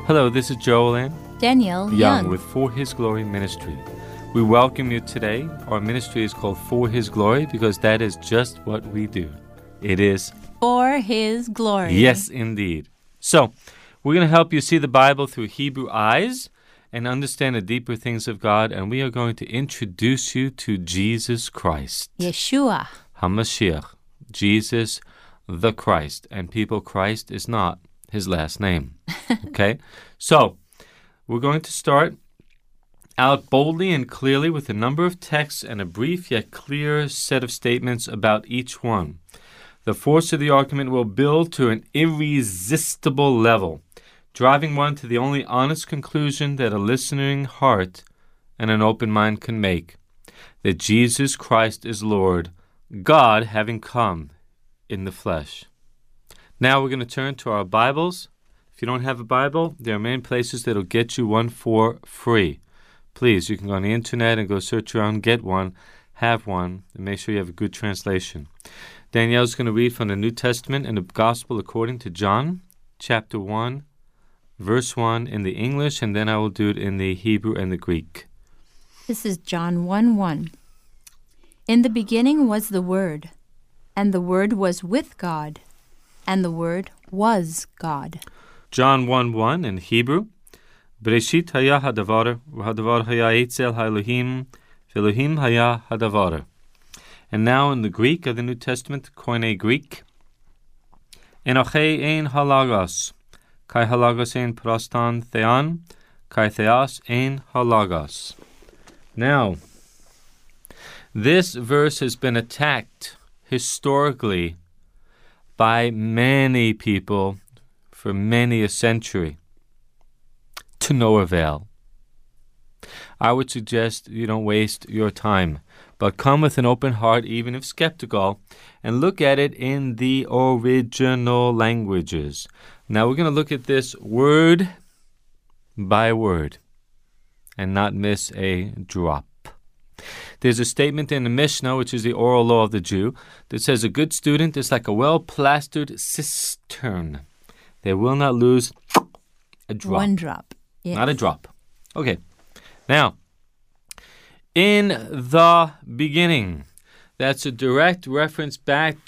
Hello, this is Joel and Danielle Young with For His Glory Ministry. We welcome you today. Our ministry is called For His Glory because that is just what we do. It is For His glory. Yes, indeed. So, we're going to help you see the Bible through Hebrew eyes and understand the deeper things of God, and we are going to introduce you to Jesus Christ. Yeshua. HaMashiach. Jesus the Christ. And people, Christ is not his last name. Okay? So, we're going to start out boldly and clearly with a number of texts and a brief yet clear set of statements about each one. The force of the argument will build to an irresistible level, driving one to the only honest conclusion that a listening heart and an open mind can make, that Jesus Christ is Lord, God having come in the flesh. Now we're going to turn to our Bibles. If you don't have a Bible, there are many places that will get you one for free. Please, you can go on the internet and go search around, get one, have one, and make sure you have a good translation. Danielle's going to read from the New Testament and the Gospel according to John, chapter 1, verse 1 in the English, and then I will do it in the Hebrew and the Greek. This is John 1:1. In the beginning was the Word, and the Word was with God, and the Word was God. John 1:1 in Hebrew. Bereshit haya hadavar, v'hadavar haya etzel ha'elohim, v'elohim haya hadavar. And now in the Greek of the New Testament, Koine Greek. Enoche ein halagos, kai halagos ein prostan thean, kai theas ein halagos. Now, this verse has been attacked historically by many people for many a century, to no avail. I would suggest you don't waste your time, but come with an open heart, even if skeptical, and look at it in the original languages. Now we're going to look at this word by word and not miss a drop. There's a statement in the Mishnah, which is the oral law of the Jew, that says a good student is like a well-plastered cistern. They will not lose a drop. One drop. Yes. Not a drop. Okay. Now, in the beginning, that's a direct reference back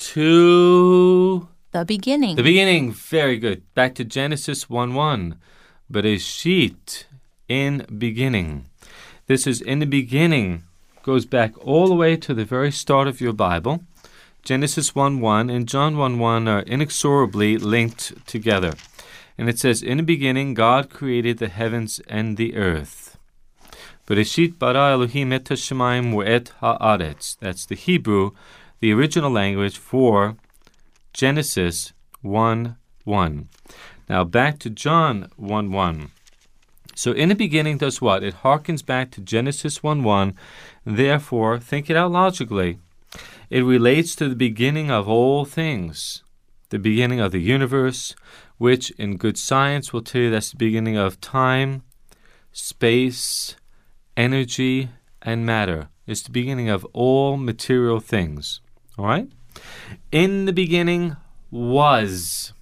to The beginning. the beginning. Very good. Back to Genesis 1:1. Bereshit, in beginning. This is in the beginning. Goes back all the way to the very start of your Bible. Genesis 1:1 and John 1:1 are inexorably linked together. And it says, in the beginning, God created the heavens and the earth. Bereshit bara Elohim et hashamayim ve'et ha'aretz. That's the Hebrew, the original language for Genesis 1:1. Now back to John 1:1. So in the beginning does what? It harkens back to Genesis 1:1. Therefore, think it out logically. It relates to the beginning of all things, the beginning of the universe, which in good science will tell you that's the beginning of time, space, energy, and matter. It's the beginning of all material things. All right? In the beginning was.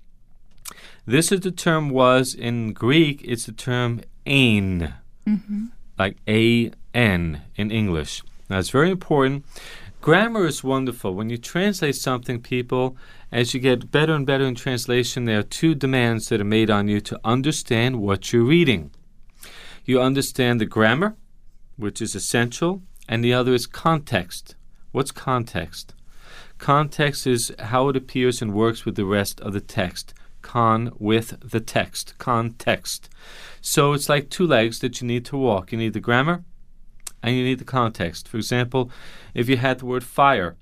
This is the term was. In Greek, it's the term ein, like A-N in English. Now, it's very important. Grammar is wonderful. When you translate something, people, as you get better and better in translation, there are two demands that are made on you to understand what you're reading. You understand the grammar, which is essential, and the other is context. What's context? Context is how it appears and works with the rest of the text. Con with the text. Context. So it's like two legs that you need to walk. You need the grammar and you need the context. For example, if you had the word fire,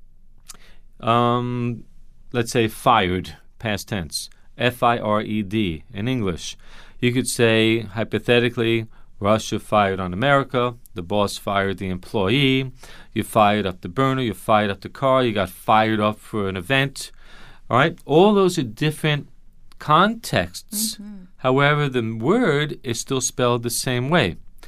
let's say fired, past tense, F-I-R-E-D in English. You could say, hypothetically, Russia fired on America, the boss fired the employee, you fired up the burner, you fired up the car, you got fired up for an event. All right? All those are different contexts. However, the word is still spelled the same way.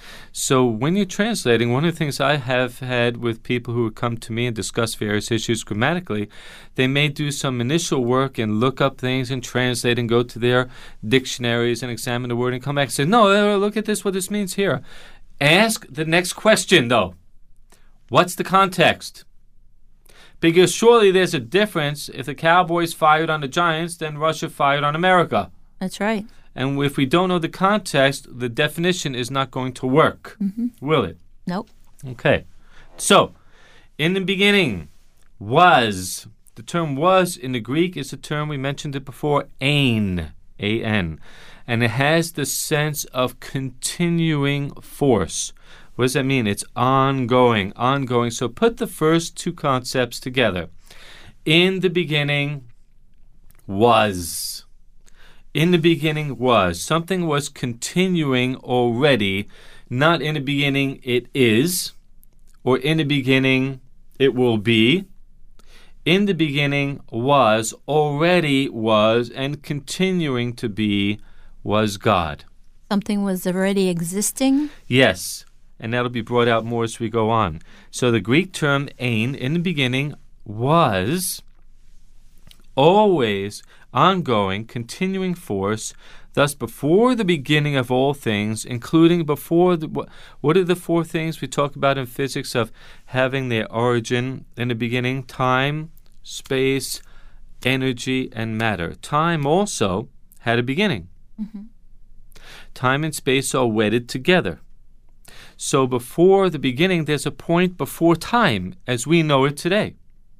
So when you're translating, one of the things I have had with people who come to me and discuss various issues grammatically, they may do some initial work and look up things and translate and go to their dictionaries and examine the word and come back and say, no, look at this, what this means here. Ask the next question, though. What's the context? Because surely there's a difference if the Cowboys fired on the Giants than Russia fired on America. That's right. And if we don't know the context, the definition is not going to work, will it? Nope. Okay. So, in the beginning, was. The term was in the Greek is a term, we mentioned it before, ain, A-N. And it has the sense of continuing force. What does that mean? It's ongoing. So put the first two concepts together. In the beginning was. In the beginning was. Something was continuing already. Not in the beginning it is. Or in the beginning it will be. In the beginning was, already was, and continuing to be was God. Something was already existing? Yes. And that'll be brought out more as we go on. So the Greek term ain, in the beginning, was always ongoing, continuing force, thus before the beginning of all things, including before what are the four things we talk about in physics of having their origin in the beginning? Time, space, energy, and matter. Time also had a beginning. Time and space are wedded together. So before the beginning, there's a point before time as we know it today.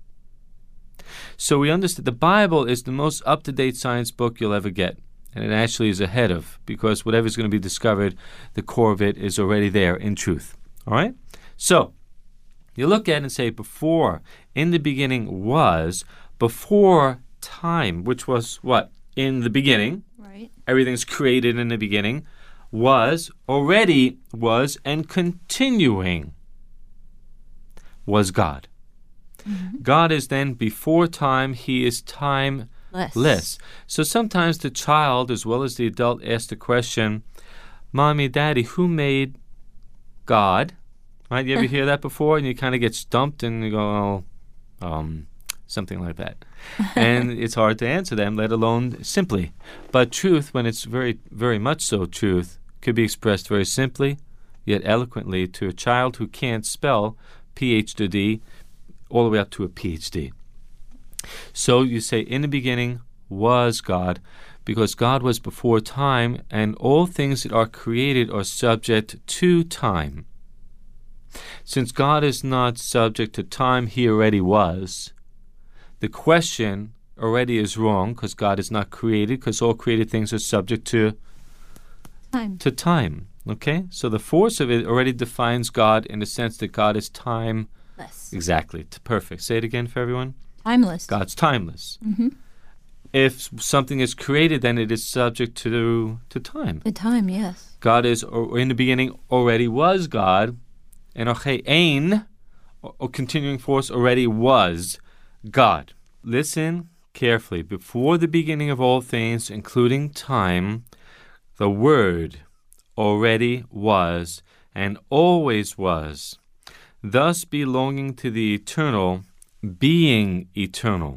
So we understand the Bible is the most up-to-date science book you'll ever get. And it actually is ahead of, because whatever's going to be discovered, the core of it is already there in truth. All right? So you look at it and say, before, in the beginning was, before time, which was what? In the beginning. Right. Everything's created in the beginning. Was, already was, and continuing was God. God is then before time. He is timeless. So sometimes the child as well as the adult asks the question, Mommy, Daddy, who made God? Right? You ever hear that before? And you kind of get stumped and you go, something like that. And it's hard to answer them, let alone simply. But truth, when it's very, very much so truth, could be expressed very simply, yet eloquently to a child who can't spell PH to D all the way up to a PhD. So you say, in the beginning was God, because God was before time, and all things that are created are subject to time. Since God is not subject to time, he already was. The question already is wrong, because God is not created, because all created things are subject to time. Okay? So the force of it already defines God in the sense that God is timeless. Exactly. Perfect. Say it again for everyone. Timeless. God's timeless. If something is created, then it is subject to time. The time, yes. God is, or in the beginning, already was God. And ein, or continuing force, already was God. Listen carefully. Before the beginning of all things, including time, the Word already was and always was, thus belonging to the eternal, being eternal.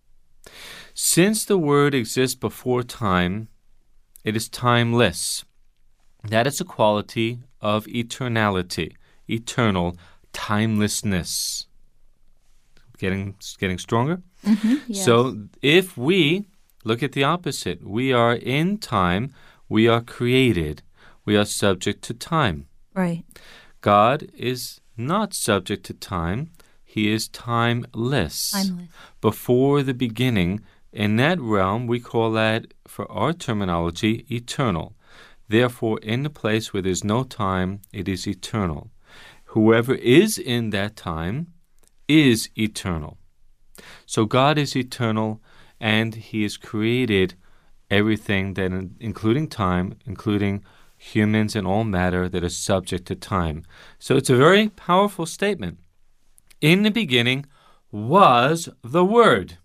Since the Word exists before time, it is timeless. That is a quality of eternality, eternal timelessness. Getting stronger? Yes. So if we look at the opposite, we are in time, we are created, we are subject to time. Right. God is not subject to time. He is timeless. Timeless. Before the beginning, in that realm, we call that, for our terminology, eternal. Therefore, in the place where there's no time, it is eternal. Whoever is in that time is eternal. So God is eternal, and he has created everything, that, including time, including humans and all matter that is subject to time. So it's a very powerful statement. In the beginning was the Word.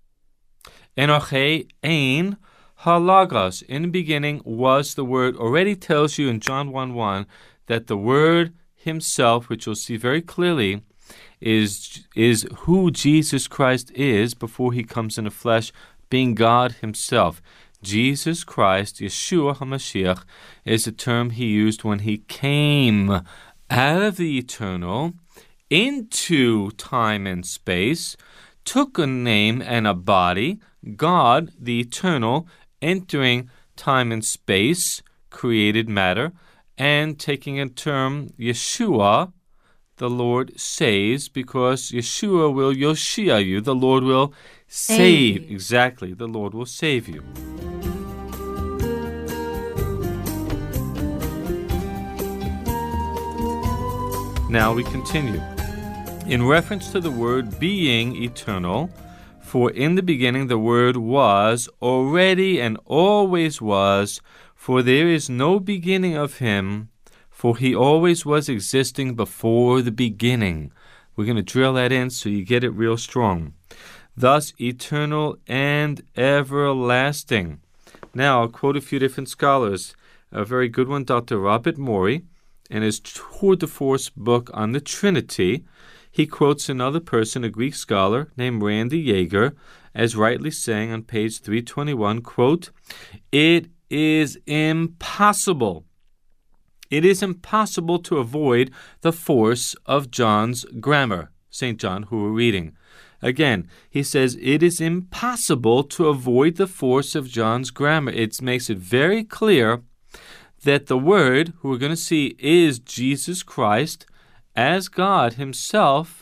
Enoche ein halagos. In the beginning was the Word. Already tells you in John 1:1 that the Word himself, which you'll see very clearly, is who Jesus Christ is before he comes in the flesh, being God himself. Jesus Christ, Yeshua HaMashiach, is a term he used when he came out of the eternal into time and space, took a name and a body, God, the eternal, entering time and space, created matter, and taking a term, Yeshua, the Lord saves, because Yeshua will Yoshia you, the Lord will save. Exactly, the Lord will save you. Now we continue. In reference to the word being eternal, for in the beginning the Word was, already and always was, for there is no beginning of him, for he always was existing before the beginning. We're going to drill that in so you get it real strong. Thus, eternal and everlasting. Now, I'll quote a few different scholars. A very good one, Dr. Robert Morey, in his tour de force book on the Trinity. He quotes another person, a Greek scholar named Randy Yeager, as rightly saying on page 321, quote, "It is impossible. It is impossible to avoid the force of John's grammar." St. John, who we're reading. Again, he says it is impossible to avoid the force of John's grammar. It makes it very clear that the Word, who we're going to see, is Jesus Christ, as God himself,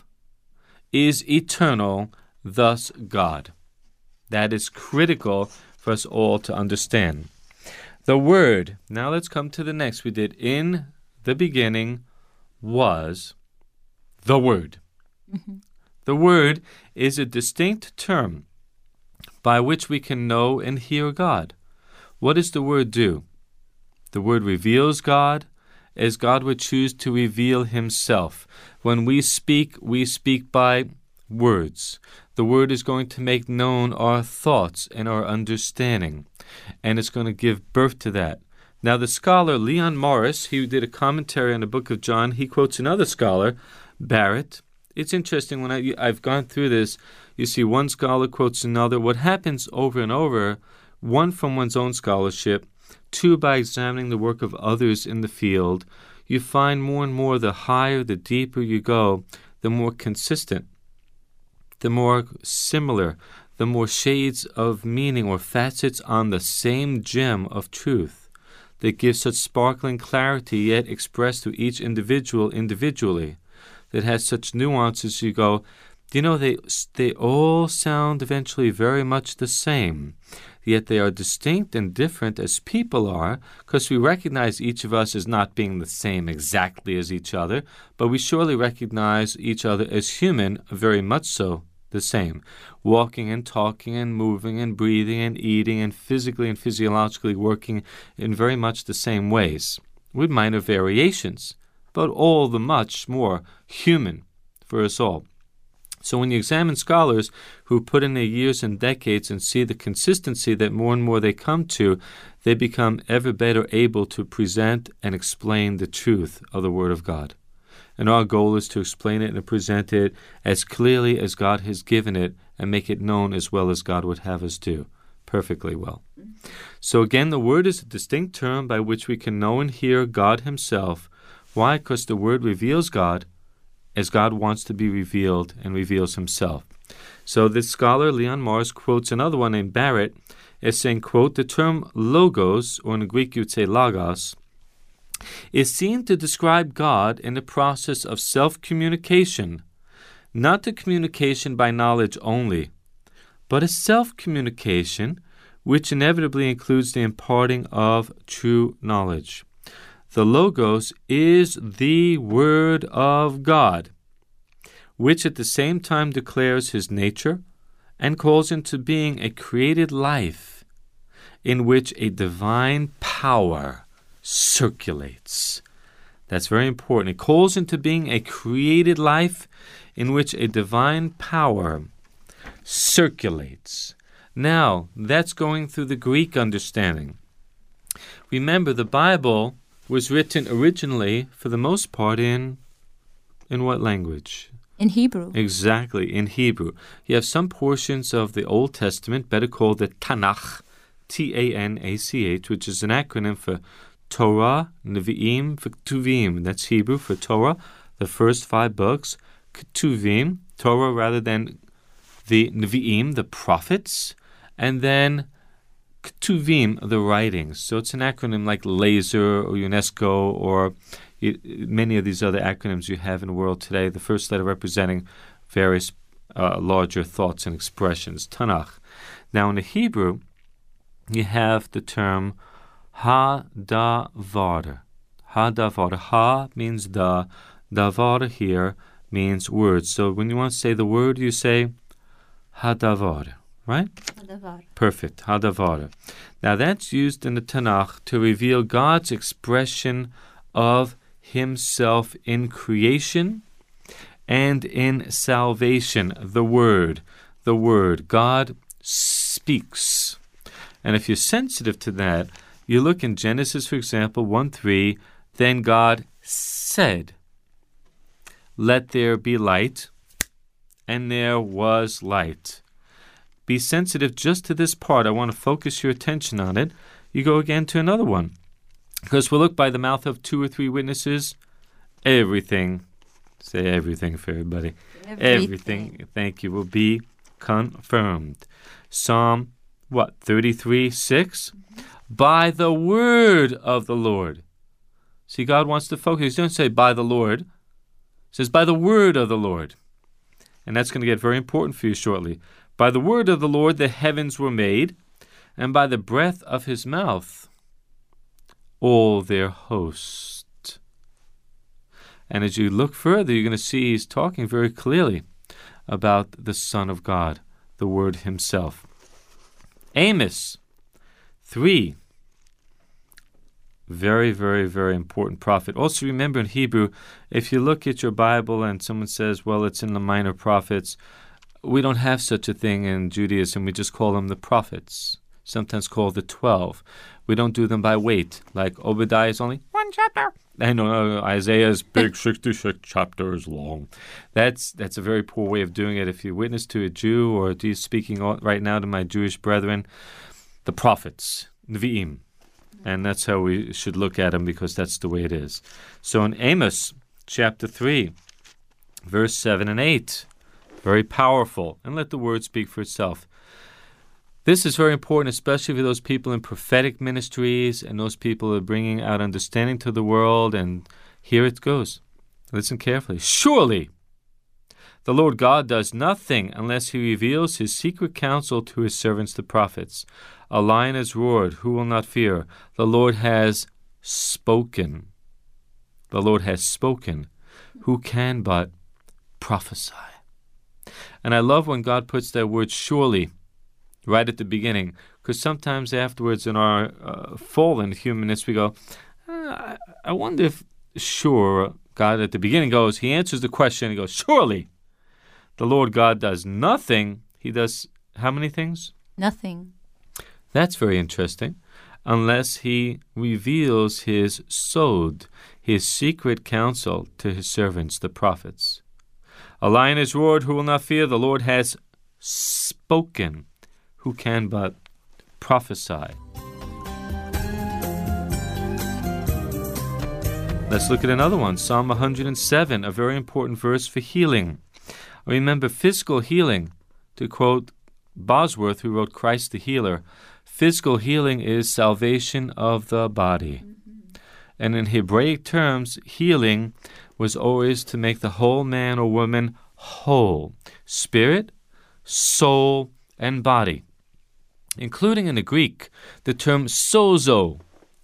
is eternal, thus God. That is critical for us all to understand. The Word, now let's come to the next. We did in the beginning was the Word. Mm-hmm. The Word is a distinct term by which we can know and hear God. What does the Word do? The Word reveals God as God would choose to reveal himself. When we speak by words. The Word is going to make known our thoughts and our understanding, and it's going to give birth to that. Now, the scholar Leon Morris, he did a commentary on the book of John. He quotes another scholar, Barrett. It's interesting, when I've gone through this, you see one scholar quotes another. What happens over and over, one from one's own scholarship, two by examining the work of others in the field, you find more and more the higher, the deeper you go, the more consistent, the more similar, the more shades of meaning or facets on the same gem of truth that gives such sparkling clarity yet expressed to each individual individually, that has such nuances. You go, you know, they all sound eventually very much the same, yet they are distinct and different as people are, because we recognize each of us as not being the same exactly as each other, but we surely recognize each other as human, very much so the same, walking and talking and moving and breathing and eating and physically and physiologically working in very much the same ways, with minor variations, but all the much more human for us all. So when you examine scholars who put in their years and decades and see the consistency that more and more they come to, they become ever better able to present and explain the truth of the Word of God. And our goal is to explain it and present it as clearly as God has given it and make it known as well as God would have us do, perfectly well. So again, the Word is a distinct term by which we can know and hear God himself. Why? Because the Word reveals God as God wants to be revealed and reveals himself. So this scholar, Leon Morris, quotes another one named Barrett as saying, quote, "The term logos, or in Greek you'd say logos, is seen to describe God in the process of self-communication, not the communication by knowledge only, but a self-communication which inevitably includes the imparting of true knowledge. The Logos is the Word of God, which at the same time declares his nature and calls into being a created life in which a divine power circulates." That's very important. It calls into being a created life in which a divine power circulates. Now, that's going through the Greek understanding. Remember, the Bible was written originally, for the most part, in what language? In Hebrew. Exactly, in Hebrew. You have some portions of the Old Testament, better called the Tanakh, T-A-N-A-C-H, which is an acronym for Torah, Nevi'im, Ketuvim. That's Hebrew for Torah, the first 5 books. Ketuvim, Torah rather than the Nevi'im, the prophets. And then Ketuvim, the writings. So it's an acronym like LASER or UNESCO or many of these other acronyms you have in the world today. The first letter representing various larger thoughts and expressions. Tanakh. Now in the Hebrew, you have the term Ha-davar. Ha-davar. Ha means the. Davar here means words. So when you want to say the word, you say Ha-davar. Right? Hadavar. Perfect. Ha-davar. Now that's used in the Tanakh to reveal God's expression of Himself in creation and in salvation. The Word. The Word. God speaks. And if you're sensitive to that, you look in Genesis, for example, 1:3, then God said, "Let there be light," and there was light. Be sensitive just to this part. I want to focus your attention on it. You go again to another one. Because we'll look by the mouth of 2 or 3 witnesses, everything, say everything for everybody, everything, thank you, will be confirmed. Psalm 33:6? By the word of the Lord. See, God wants to focus. He doesn't say by the Lord. He says by the word of the Lord. And that's going to get very important for you shortly. By the word of the Lord the heavens were made, and by the breath of His mouth all their host. And as you look further, you're going to see He's talking very clearly about the Son of God, the Word Himself. Amos 3. Very, very, very important prophet. Also remember in Hebrew, if you look at your Bible and someone says, well, it's in the minor prophets, we don't have such a thing in Judaism. We just call them the prophets, sometimes called the 12. We don't do them by weight. Like Obadiah is only 1 chapter. I know Isaiah's big 66 chapters long. That's a very poor way of doing it. If you witness to a Jew, or do you speaking right now to my Jewish brethren, the prophets, Nevi'im. And that's how we should look at them, because that's the way it is. So in Amos chapter 3, verse 7 and 8, very powerful. And let the word speak for itself. This is very important, especially for those people in prophetic ministries and those people who are bringing out understanding to the world. And here it goes. Listen carefully. Surely the Lord God does nothing unless He reveals His secret counsel to His servants the prophets. A lion has roared, who will not fear? The Lord has spoken. The Lord has spoken. Who can but prophesy? And I love when God puts that word surely right at the beginning, because sometimes afterwards in our fallen humanness we go, I wonder if sure, God at the beginning goes, He answers the question, He goes, surely the Lord God does nothing. He does how many things? Nothing. That's very interesting. Unless He reveals His sod, His secret counsel to His servants, the prophets. A lion has roared, who will not fear? The Lord has spoken. Who can but prophesy? Let's look at another one. Psalm 107, a very important verse for healing. Remember, physical healing, to quote Bosworth, who wrote Christ the Healer, physical healing is salvation of the body. And in Hebraic terms, healing was always to make the whole man or woman whole. Spirit, soul, and body. Including in the Greek, the term sozo,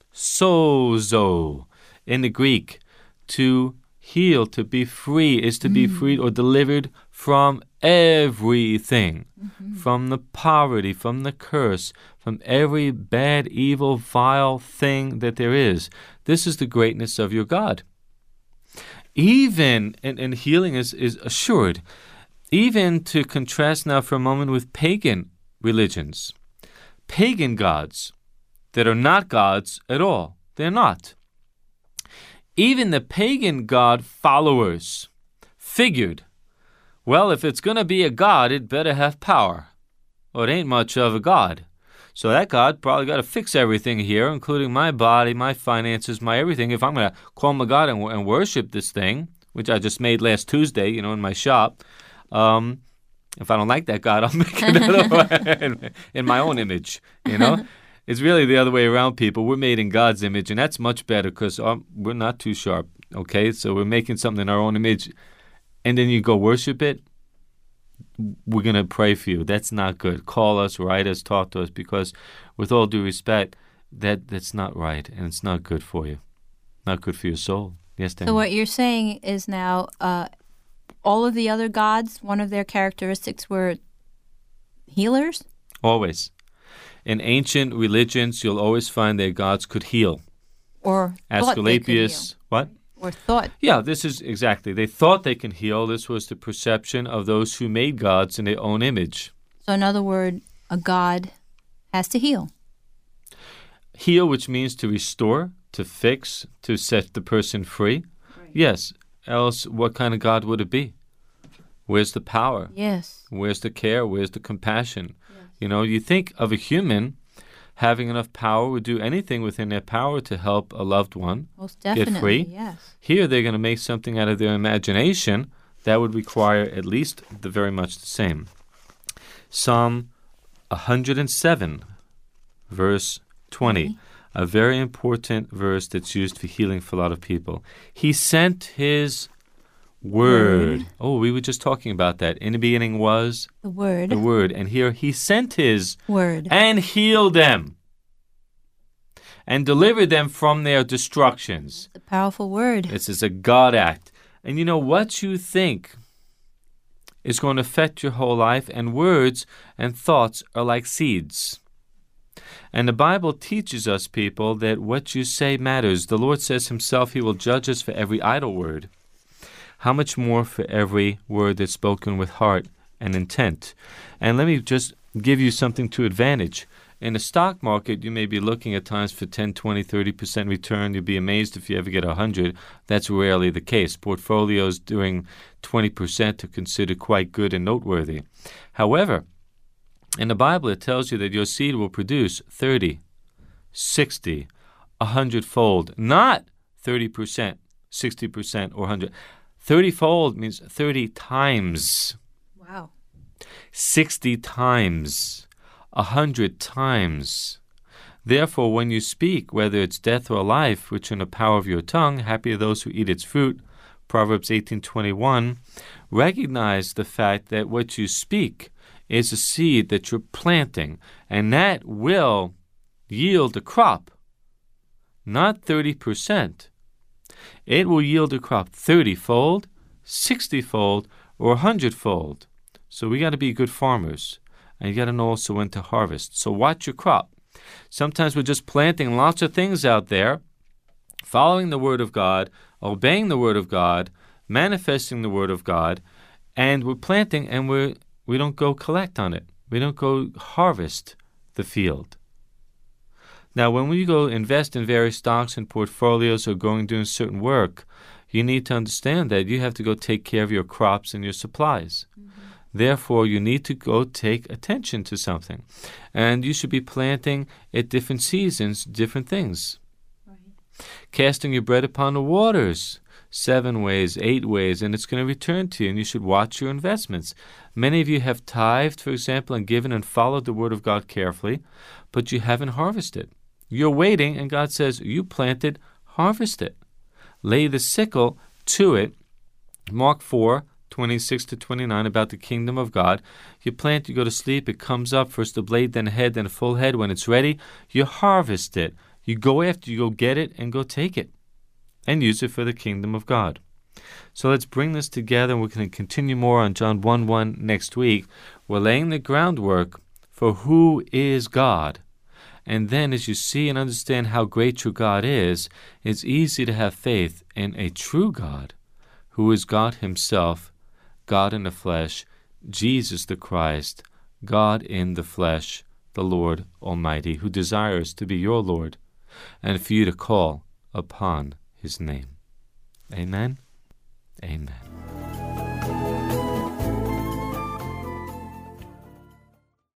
in the Greek, to heal, to be free, is to be freed or delivered from everything, from the poverty, from the curse, from every bad, evil, vile thing that there is. This is the greatness of your God. Even, and healing is assured, even to contrast now for a moment with pagan religions. Pagan gods that are not gods at all. They're not. Even the pagan God followers figured, well, if it's going to be a God, it better have power. Well, it ain't much of a God. So that God probably got to fix everything here, including my body, my finances, my everything. If I'm going to call my God and worship this thing, which I just made last Tuesday, in my shop, if I don't like that God, I'll make another one in my own image, It's really the other way around, people. We're made in God's image, and that's much better because we're not too sharp, okay? So we're making something in our own image, and then you go worship it. We're going to pray for you. That's not good. Call us, write us, talk to us, because with all due respect, that's not right, and it's not good for you. Not good for your soul. Yes, Dan. So what you're saying is now all of the other gods, one of their characteristics were healers? Always. In ancient religions, you'll always find that gods could heal. Or Asclepius, what? Or thought. Yeah, this is exactly. They thought they can heal. This was the perception of those who made gods in their own image. So in other words, a god has to heal. Heal, which means to restore, to fix, to set the person free. Right. Yes. Else, what kind of God would it be? Where's the power? Yes. Where's the care? Where's the compassion? Yes. You think of a human having enough power would do anything within their power to help a loved one Most definitely, get free. Yes. Here, they're going to make something out of their imagination that would require at least very much the same. Psalm 107, verse 20. A very important verse that's used for healing for a lot of people. He sent his word. Oh, we were just talking about that. In the beginning was the Word. The Word. And here he sent his word and healed them and delivered them from their destructions. It's a powerful word. This is a God act. And what you think is going to affect your whole life, and words and thoughts are like seeds. And the Bible teaches us, people, that what you say matters. The Lord says himself he will judge us for every idle word. How much more for every word that's spoken with heart and intent? And let me just give you something to advantage. In the stock market, you may be looking at times for 10, 20, 30% return. You'll be amazed if you ever get 100. That's rarely the case. Portfolios doing 20% are considered quite good and noteworthy. However, in the Bible, it tells you that your seed will produce 30, 60, 100-fold. Not 30%, 60%, or 100. 30-fold means 30 times. Wow. 60 times. 100 times. Therefore, when you speak, whether it's death or life, which are in the power of your tongue, happy are those who eat its fruit, Proverbs 18:21, recognize the fact that what you speak is a seed that you're planting, and that will yield a crop, not 30%. It will yield a crop 30-fold, 60-fold, or 100-fold. So we got to be good farmers, and you got to know also when to harvest. So watch your crop. Sometimes we're just planting lots of things out there, following the Word of God, obeying the Word of God, manifesting the Word of God, and we're planting and we don't go collect on it. We don't go harvest the field. Now, when we go invest in various stocks and portfolios or doing certain work, you need to understand that you have to go take care of your crops and your supplies. Mm-hmm. Therefore, you need to go take attention to something. And you should be planting at different seasons, different things. Right. Casting your bread upon the waters, 7 ways, 8 ways, and it's going to return to you, and you should watch your investments. Many of you have tithed, for example, and given and followed the Word of God carefully, but you haven't harvested. You're waiting, and God says, you planted, harvest it. Lay the sickle to it. Mark 4:26-29, about the kingdom of God. You plant, you go to sleep, it comes up, first the blade, then the head, then a full head. When it's ready, you harvest it. You go after, you go get it, and go take it, and use it for the kingdom of God. So let's bring this together, and we're going to continue more on John 1:1 next week. We're laying the groundwork for who is God. And then as you see and understand how great your God is, it's easy to have faith in a true God, who is God himself, God in the flesh, Jesus the Christ, God in the flesh, the Lord Almighty, who desires to be your Lord and for you to call upon his name. Amen. Amen.